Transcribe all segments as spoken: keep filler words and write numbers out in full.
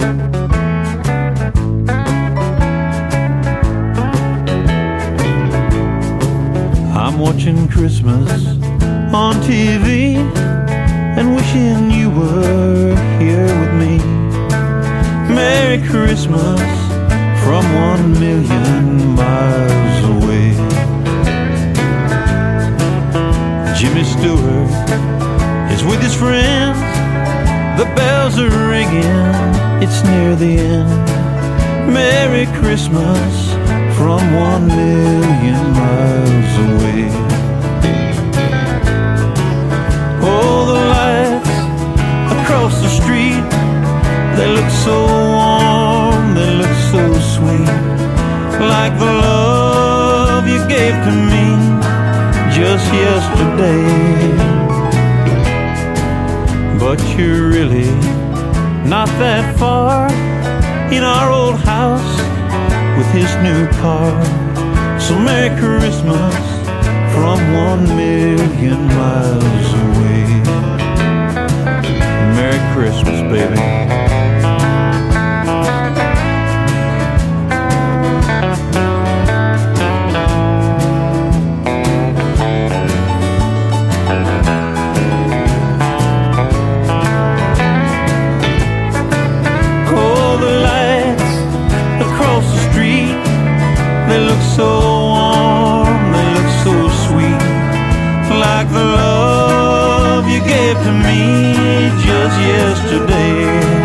I'm watching Christmas on T V and wishing you were here with me. Merry Christmas from one million miles away. Jimmy Stewart is with his friends. The bells are ringing, it's near the end. Merry Christmas from one million miles away. Oh, the lights across the street, they look so warm, they look so sweet, like the love you gave to me just yesterday. But you're really not that far in our old house with his new car. So Merry Christmas from one million miles away. Merry Christmas, baby. They look so warm, they look so sweet, like the love you gave to me just yesterday.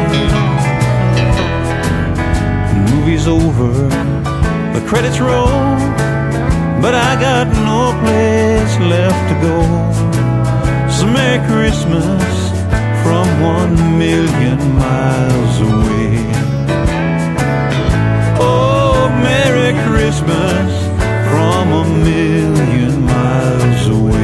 The movie's over, the credits roll, but I got no place left to go. So Merry Christmas from one million miles away. Merry Christmas from a million miles away.